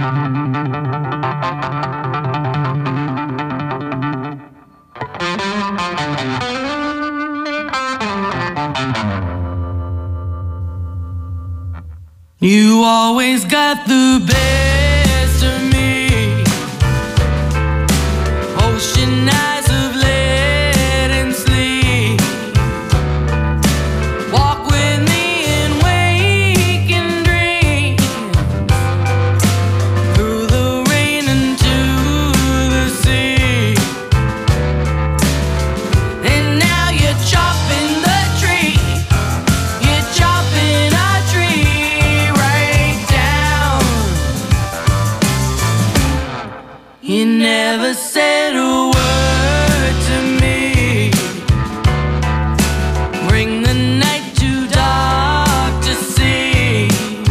You always got the best of me. Ocean eyes of lead and sleep. Walk with me and wake and dream. Through the rain into the sea. And now you're chopping the tree. You're chopping a tree. You never said a word to me. Bring the night too dark to see.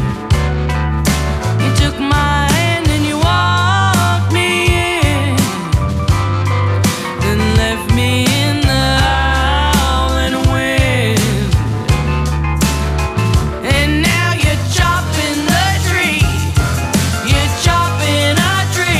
You took my hand and you walked me in, then left me in the howling wind. And now you're chopping the tree. You're chopping a tree.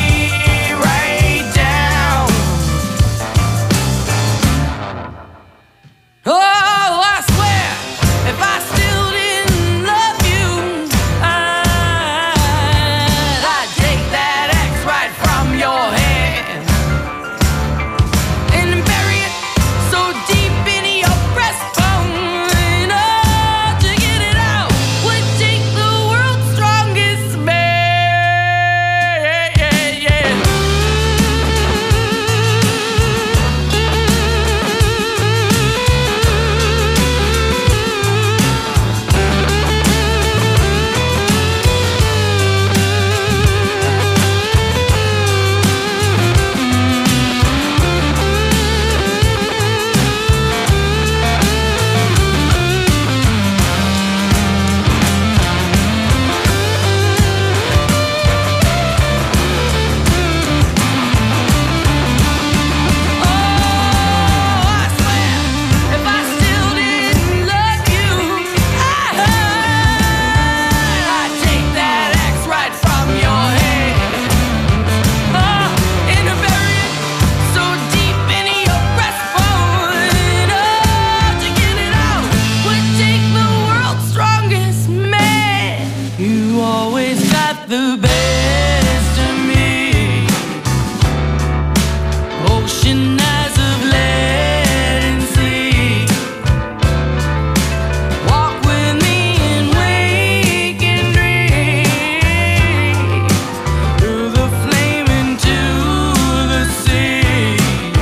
The best of me. Ocean eyes of lead and sleep. Walk with me and wake and dream. Through the flame into the sea.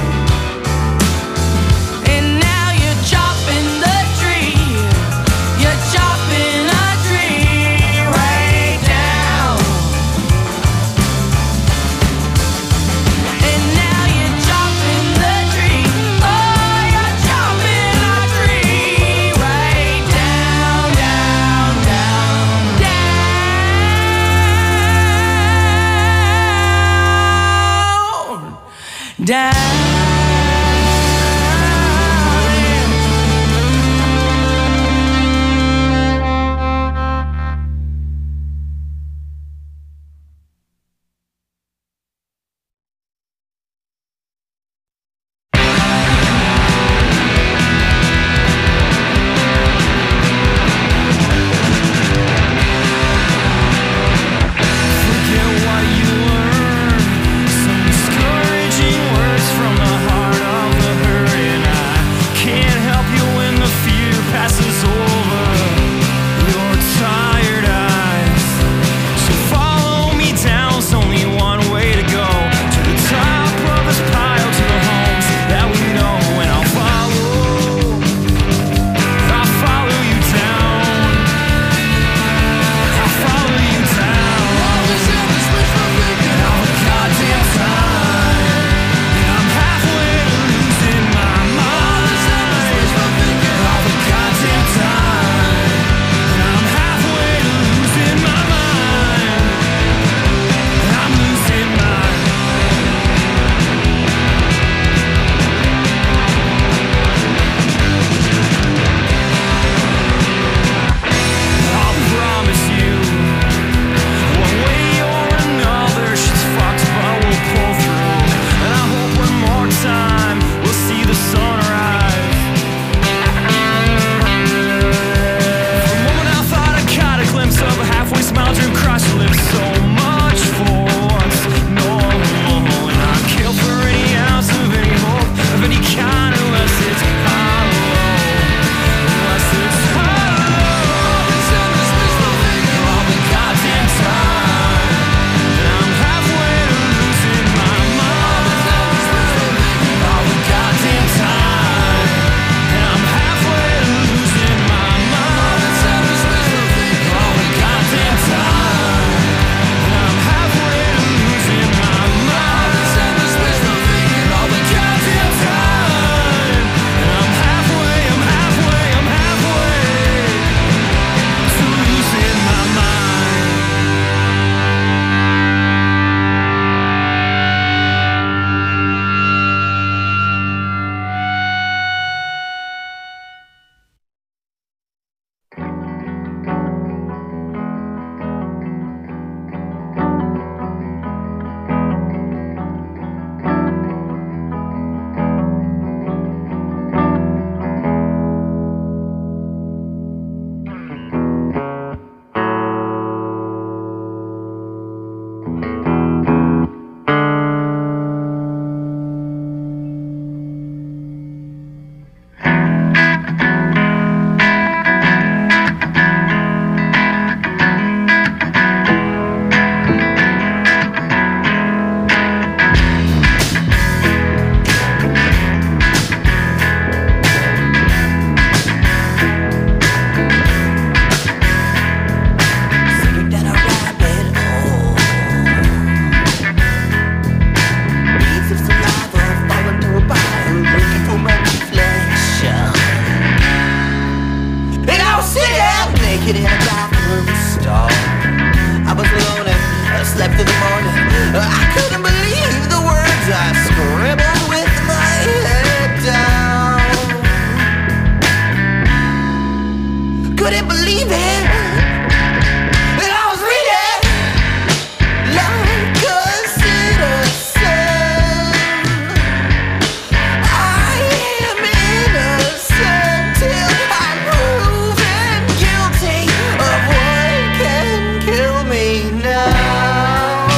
And now you're chopping the tree. You're chopping a tree right down. Down. Forget what you learned. Some discouraging words from slept through the morning. I couldn't believe the words I scribbled with my head down. Couldn't believe it. And I was reading like a citizen. I am innocent till I'm proven guilty of what can kill me now.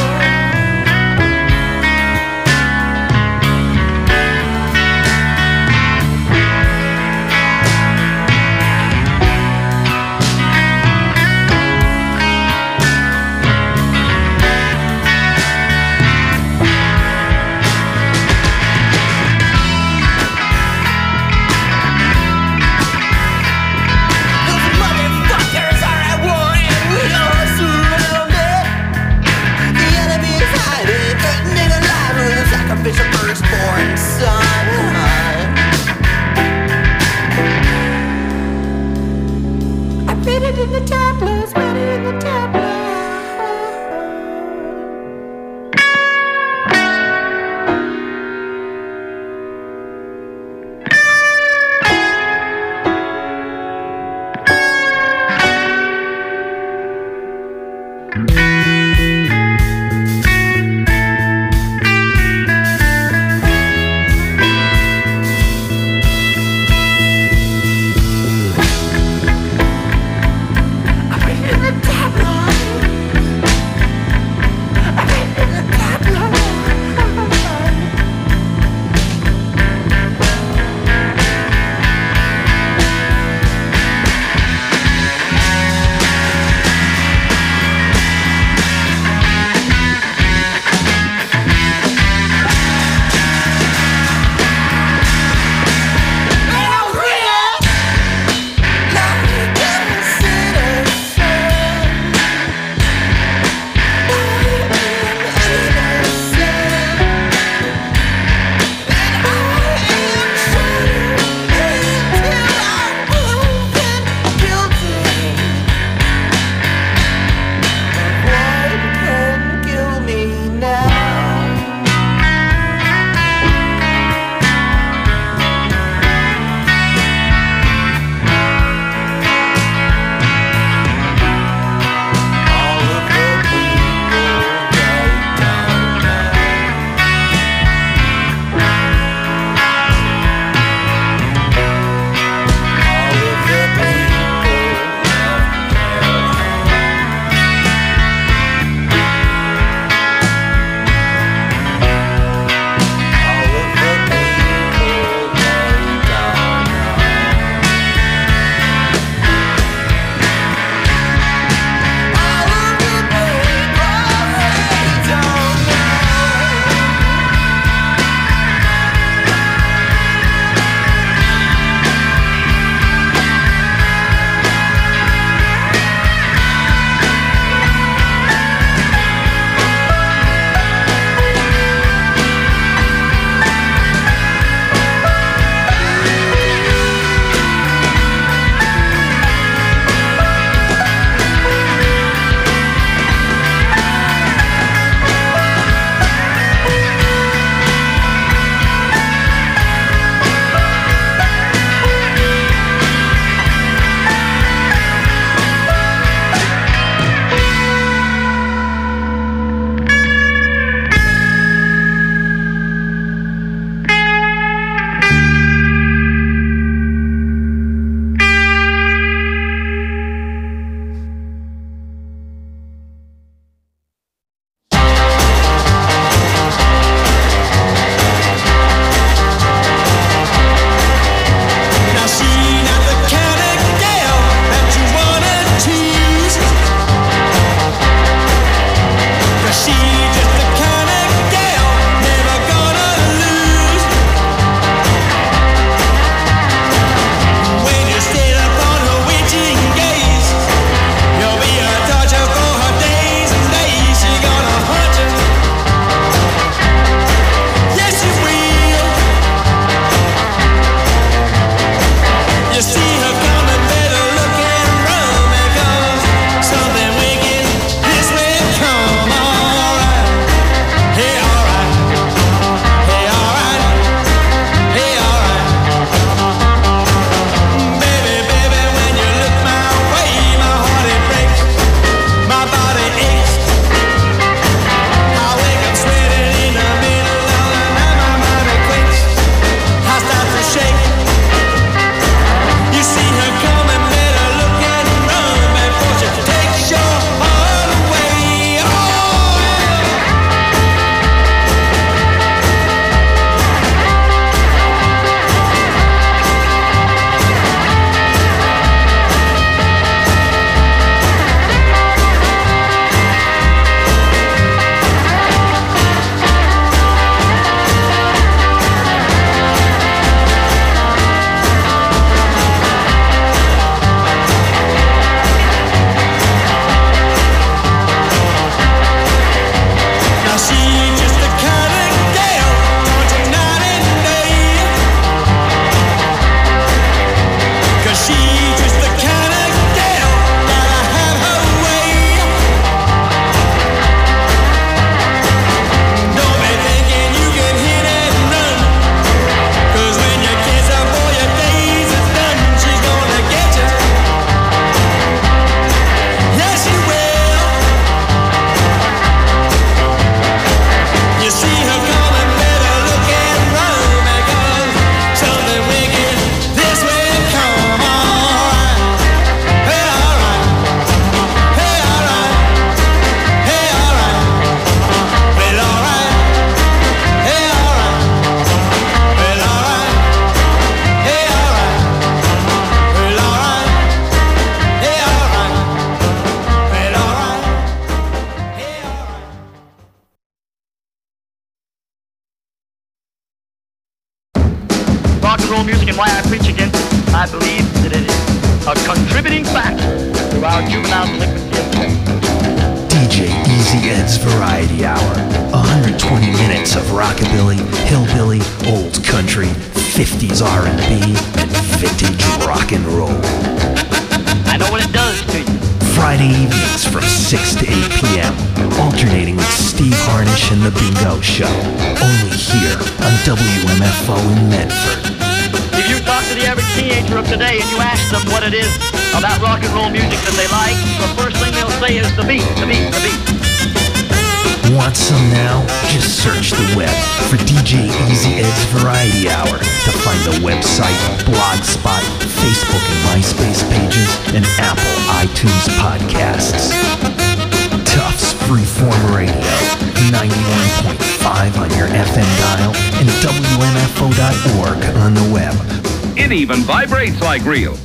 and why I preach against it. I believe that it is a contributing factor to our juvenile delinquency of crime. DJ Easy Ed's Variety Hour. 120 minutes of rockabilly, hillbilly, old country, 50s R&B, and vintage rock and roll. I know what it does to you. Friday evenings from 6 to 8 p.m. Alternating with Steve Harnish and The Bingo Show. Only here on WMFO in Medford. If you talk to the average teenager of today and you ask them what it is about rock and roll music that they like, the first thing they'll say is the beat, the beat, the beat. Want some now? Just search the web for DJ Easy Ed's Variety Hour to find the website, Blogspot, Facebook and MySpace pages, and Apple iTunes podcasts. Tufts Freeform Radio, 91.5 on your FM dial and WMFO.org on the web. It even vibrates like real.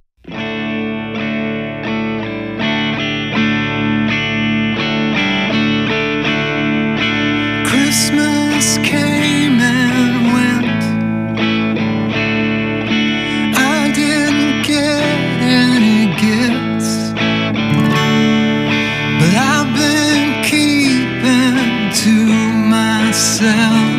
Christmas came and went. I didn't get any gifts, but I've been keeping to myself.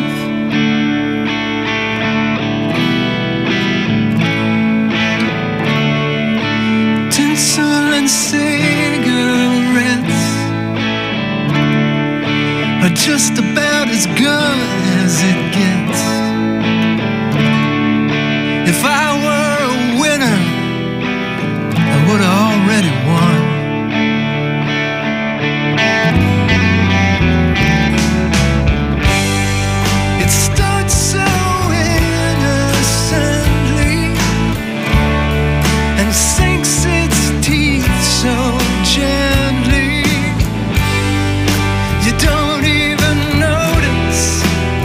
Tinsel and cigarettes are just about as good as it gets. If I were a winner, I would have already won. It starts so innocently and sinks its teeth so gently. You don't even notice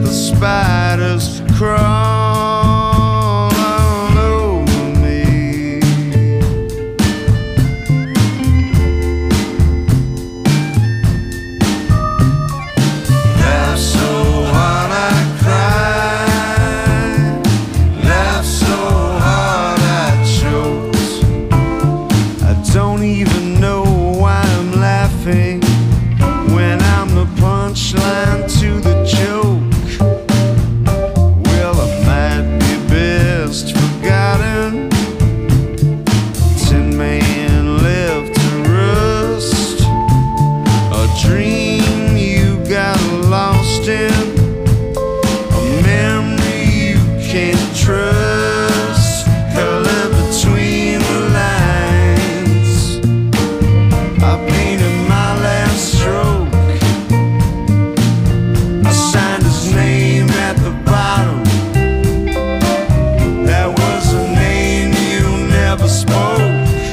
the spiders crawl all over me. Laugh so hard I cry, laugh so hard I choke. I don't even know why I'm laughing when I'm the punchline to the joke. Well, I might be best forgotten. 10 men left to rust. A dream you got lost in, a memory you can't trust. Color between the lines, I painted my last stroke. I signed his name at the bottom. That was a name you never spoke.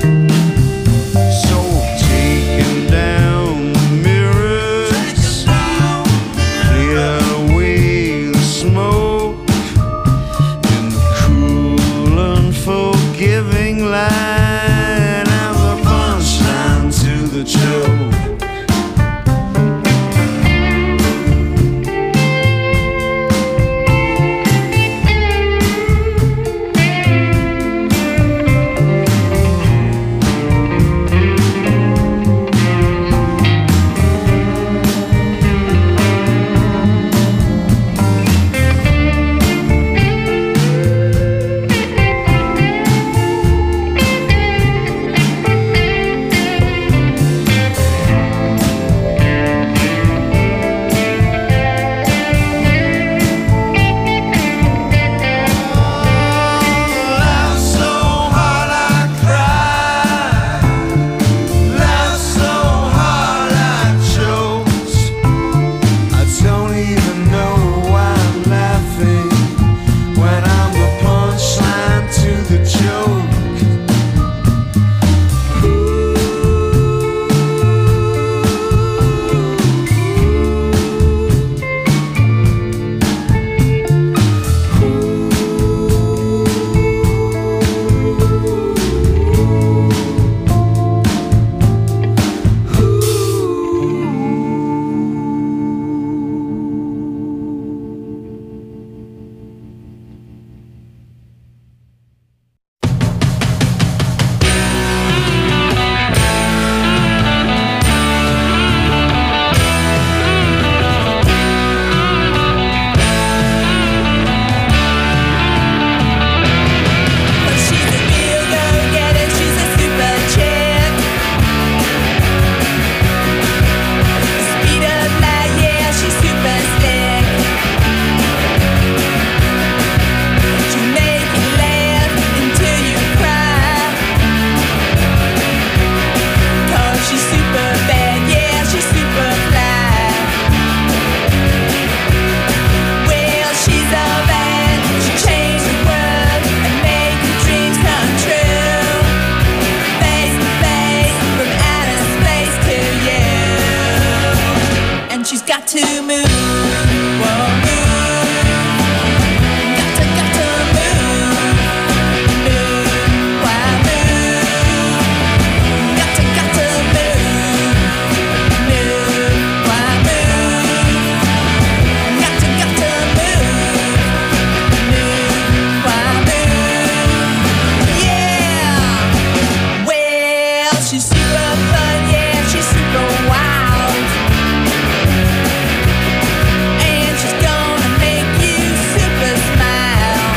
So taking down the mirrors, cleared away the smoke in the cool, unforgiving light. I'm the punchline to the joke. Laugh so hard I cry, laugh so hard I choke. I don't even know why I'm laughing when I'm the punchline to the joke. She's a real go-getter, she's a super chick. Speed of light, yeah, she's super slick. She'll make you laugh until you cry. 'Cause she's super bad, yeah, she's super fly. Well, she's all that, she'll change the world and make your dreams come true. Face to face, from outer space to you. And she's got to move. Whoa, move. Got to move. Move. Why move? Got to move. Move. Why move? Got to move. Move. Why move? Yeah. Well, she's super fun, yeah, she's super wild. And she's gonna make you super smile.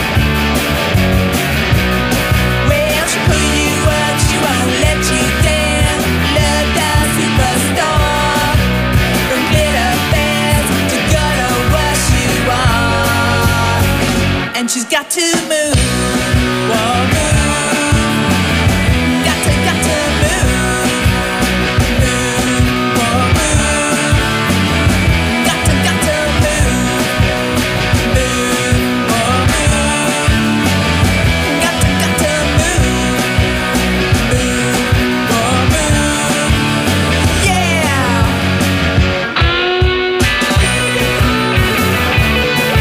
Well, she'll pull you up, she won't let you down. Love the superstar. From glitter bands to gonna wash you off. And she's got to move. Whoa, move. Got to move. Move. Whoa, move. Got to move. Move. Whoa, move. Got to move. Move. Whoa, move. Yeah.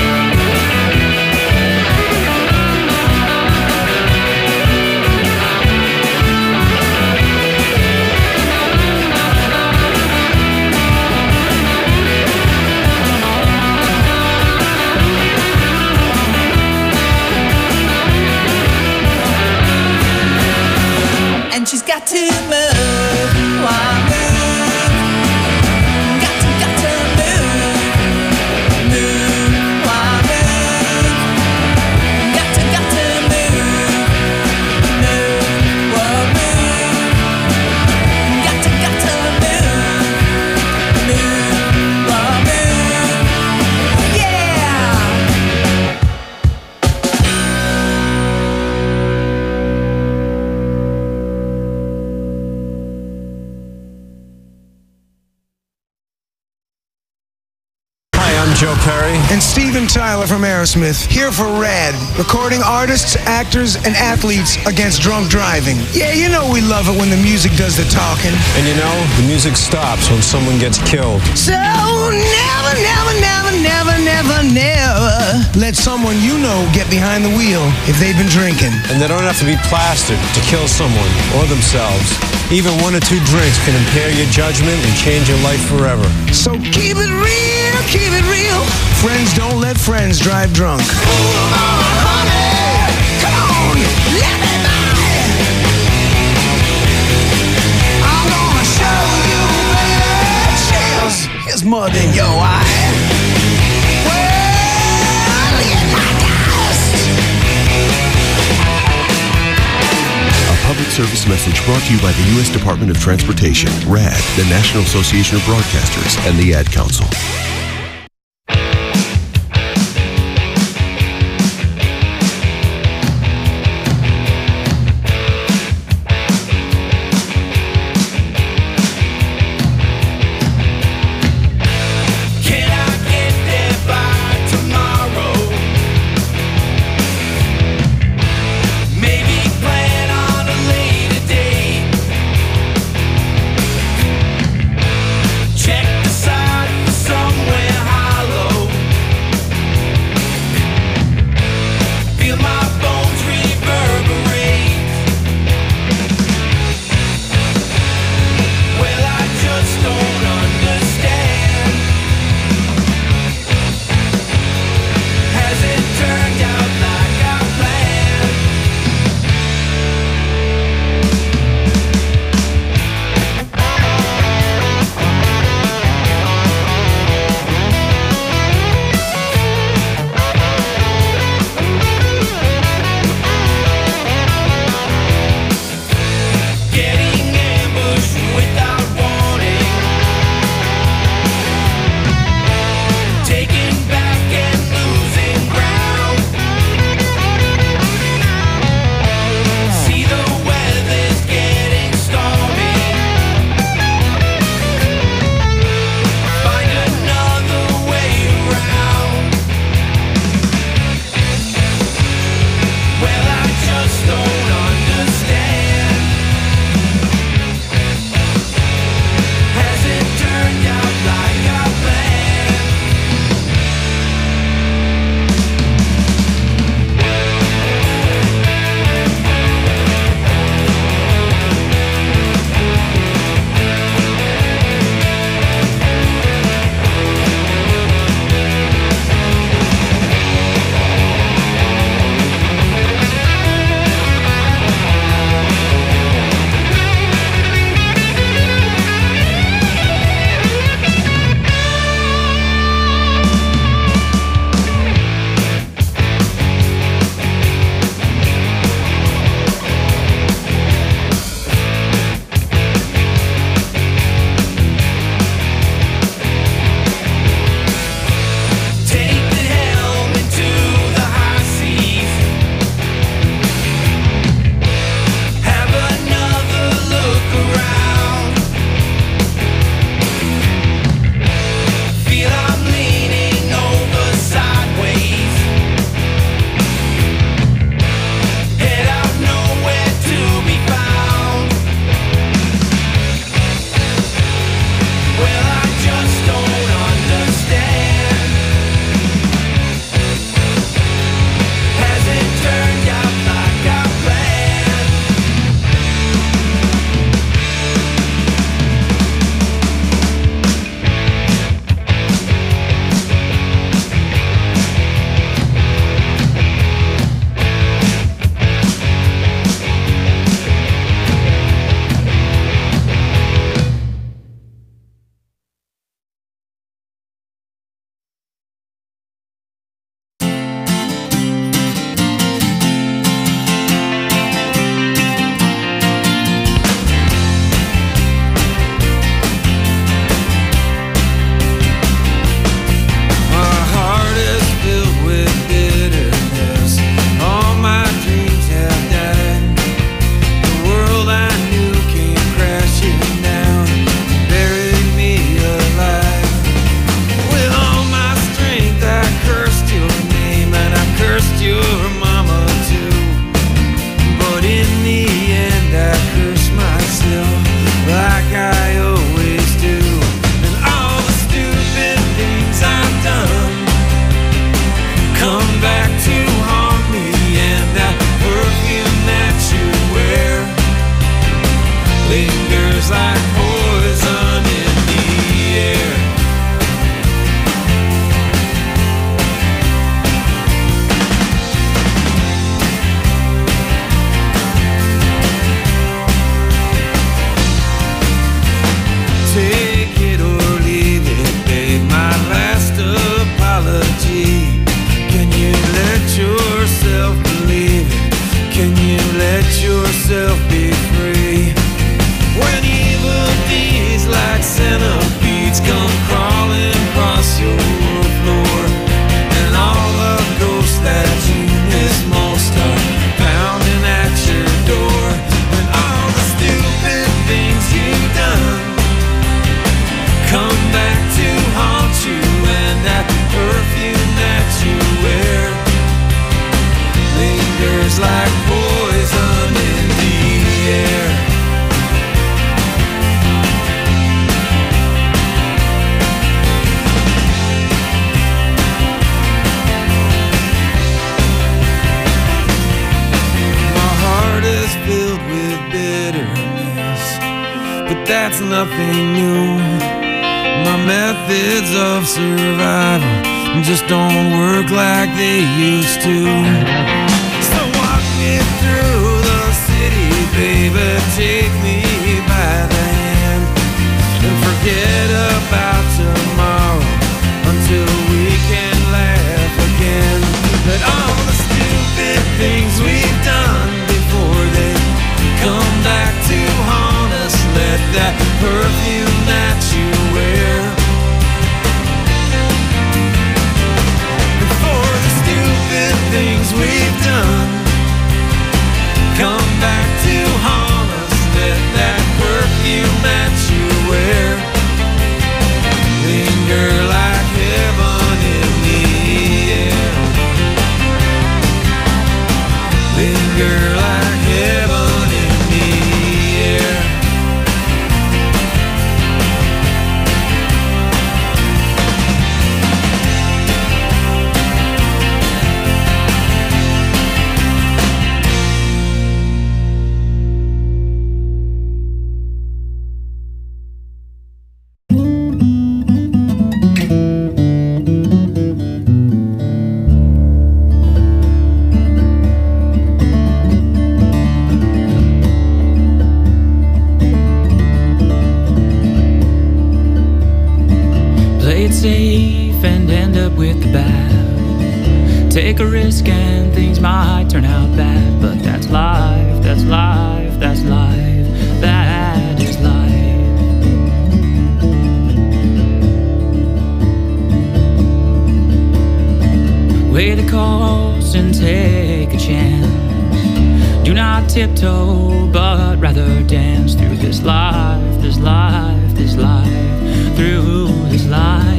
Joe Perry. And Steven Tyler from Aerosmith, here for RAD, recording artists, actors, and athletes against drunk driving. Yeah, you know we love it when the music does the talking. And you know, the music stops when someone gets killed. So never, never, never, never, never, never let someone you know get behind the wheel if they've been drinking. And they don't have to be plastered to kill someone or themselves. Even 1 or 2 drinks can impair your judgment and change your life forever. So keep it real, keep it real. Friends don't let friends drive drunk. Honey, come on, let me by. I'm gonna show you, baby. Cheers, here's mud in your eye. Well, you like us. A public service message brought to you by the U.S. Department of Transportation, RAD, the National Association of Broadcasters, and the Ad Council. Check the side for someone. that's nothing new. My methods of survival just don't work like they used to. So walk me through the city, baby, take me by the hand, and forget about tomorrow until we can laugh again. But all the stupid things we've done before they come back to haunt us. Let that perfume that you wear, before the stupid things we've done come back to haunt us. Let that perfume that you wear linger like heaven in the air. Linger like heaven in the air. Safe and end up with the bad. Take a risk and things might turn out bad, but that's life, that's life, that's life, that is life. Weigh the cost and take a chance. Do not tiptoe, but rather dance through this life, this life, this life, through this life.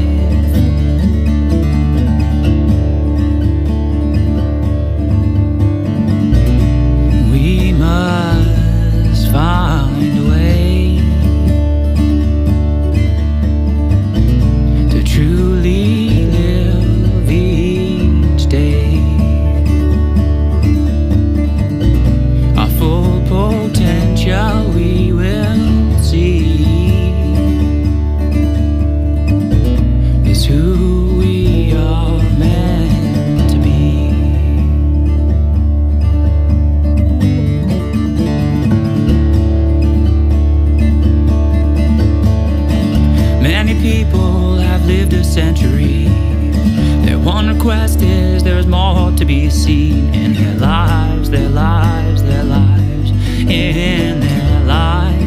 We must find a way to truly live each day. Our full potential we will see. Is who we are meant to be. Many people have lived a century. Their one request is there's more to be seen in their lives, their lives, their lives, in their lives.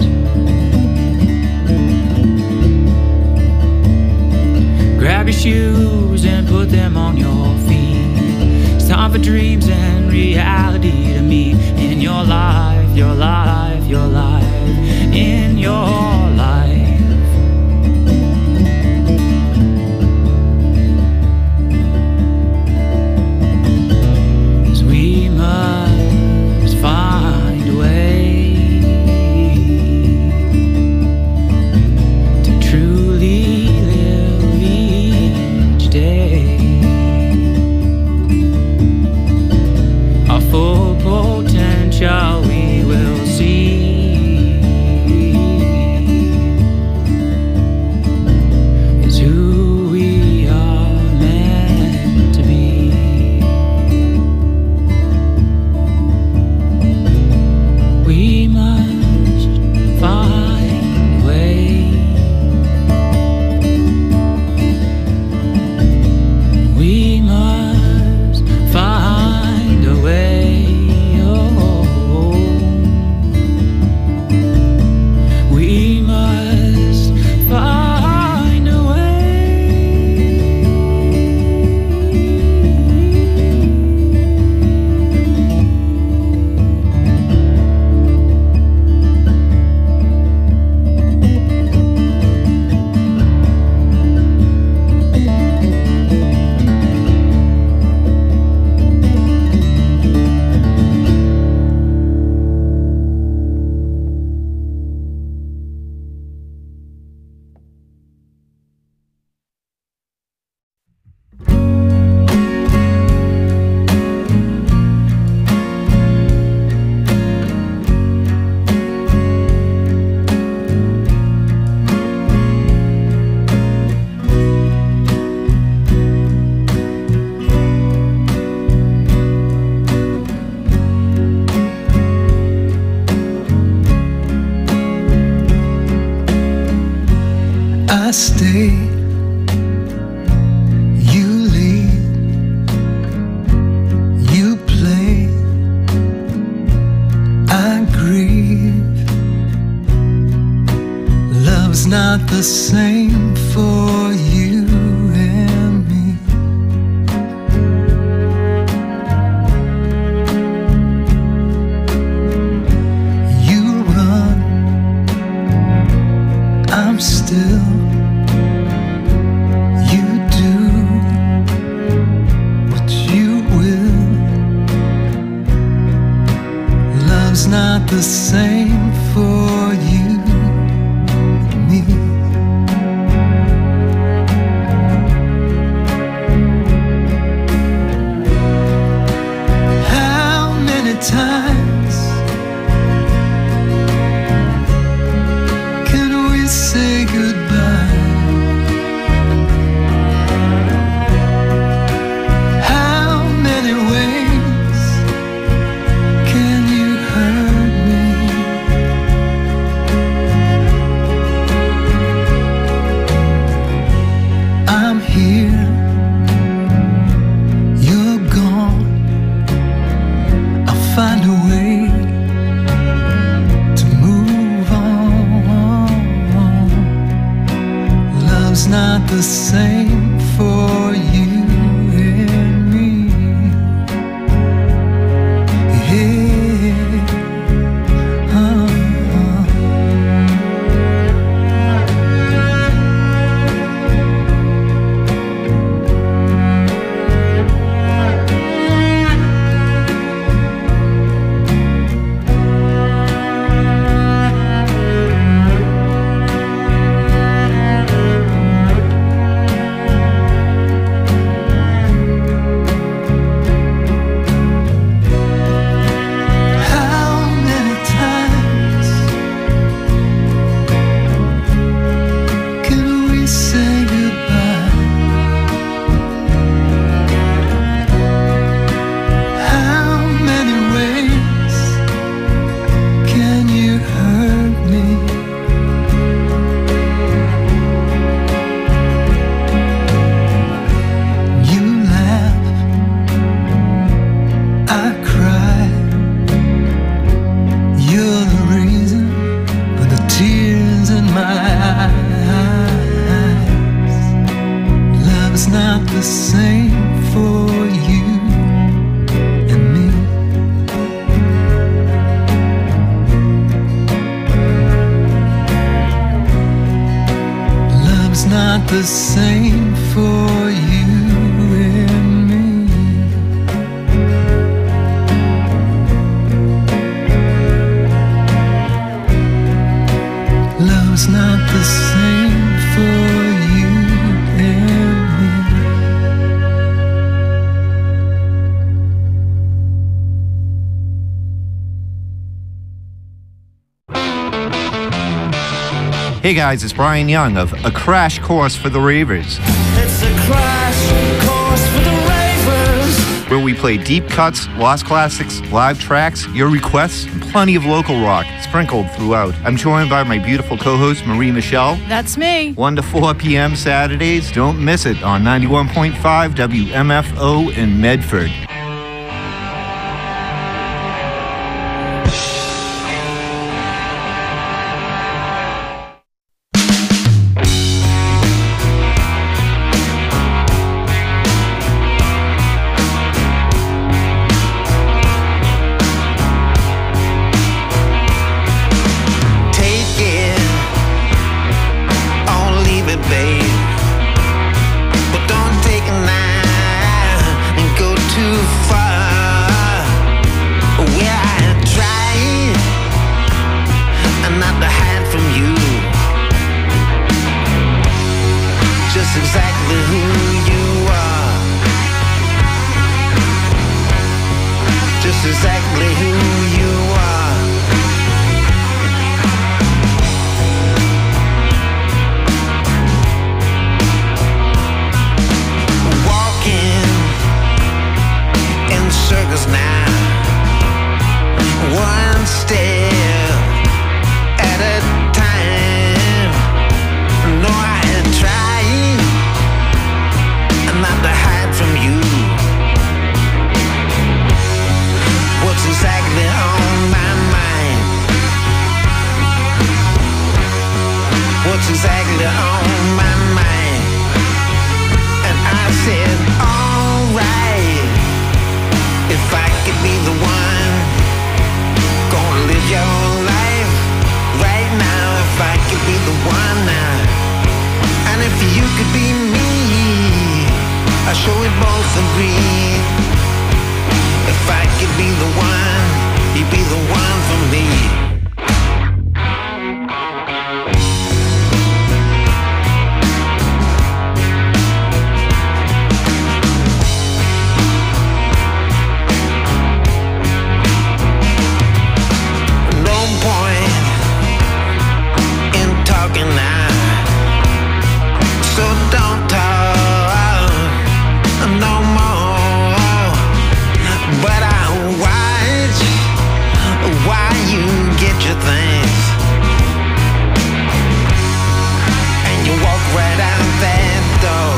Grab your shoes and put them on your feet. It's time for dreams and reality to meet in your life, your life, your life, in your life. We must find a way to truly live each day. Our full potential we will see. not the same for you and me. You run, I'm still. You do what you will. Love's not the same for you. Times can we say goodbye? How many ways can you hurt me? I'm here, you're gone. Find a way to move on. Love's not the same for you and me. Yeah. The same for you and me. Love's not the same for you and me. Hey guys, it's Brian Young of A Crash Course for the Ravers. It's a crash course for the ravers. Where we play deep cuts, lost classics, live tracks, your requests, and plenty of local rock sprinkled throughout. I'm joined by my beautiful co-host, Marie Michelle. That's me. 1 to 4 p.m. Saturdays. Don't miss it on 91.5 WMFO in Medford. Babe, but don't take a knife and go too I sure we both agree. If I could be the one, you'd be the one for me. No point in talking now, so don't talk no more. But I watch why you get your things, and you walk right out that door.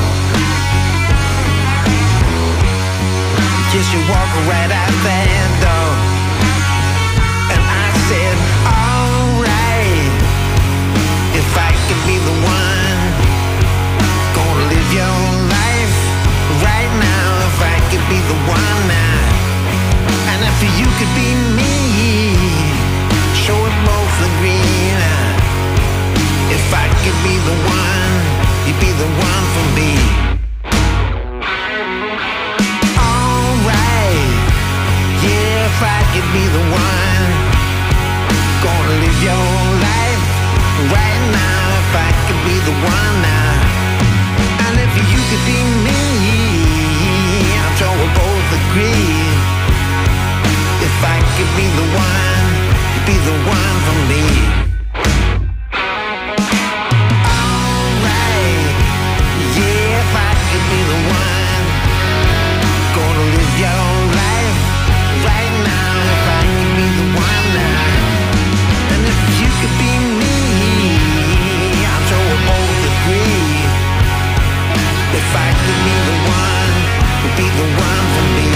Yes, you walk right out that door. And I said, alright, if I could be the one, gonna live your life right now. If I could be the one now, and if you could be me, sure we both agree now. If I could be the one, you'd be the one for me. Alright, yeah, if I could be the one, gonna live your life right now. If I could be the one now, and if you could be me, I'm sure we'll both agree. If I could be the one, you'd be the one for me. Alright, yeah, if I could be the one, gonna live your life right now. If I could be the one now, and if you could be me, I'm sure we'll both agree. If I could be the one, you'd be the one for me.